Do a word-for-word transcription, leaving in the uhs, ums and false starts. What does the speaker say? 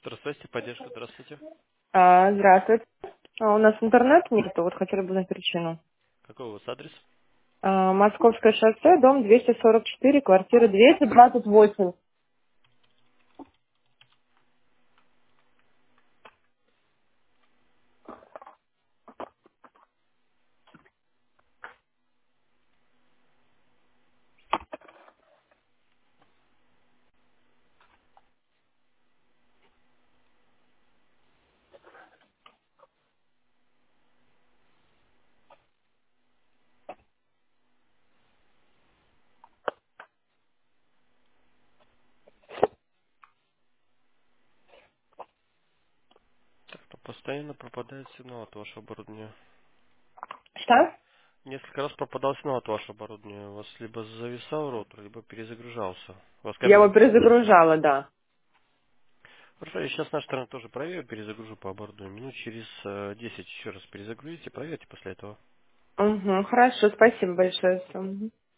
Здравствуйте, поддержка, здравствуйте. А, здравствуйте. А, у нас интернет нет, вот хотели бы узнать причину. Какой у вас адрес? А, Московское шоссе, дом двести сорок четыре, квартира двести двадцать восемь. Так, то постоянно пропадает сигнал от вашего оборудования. Что? Несколько раз пропадал сигнал от вашего оборудования. У вас либо зависал роутер, либо перезагружался. У вас Я кабель его включен? перезагружала, да. Хорошо, я сейчас с нашей стороны тоже проверю, перезагружу по оборудованию. Минут через э, десять еще раз перезагрузите, проверьте после этого. Угу, хорошо, спасибо большое. Мгм.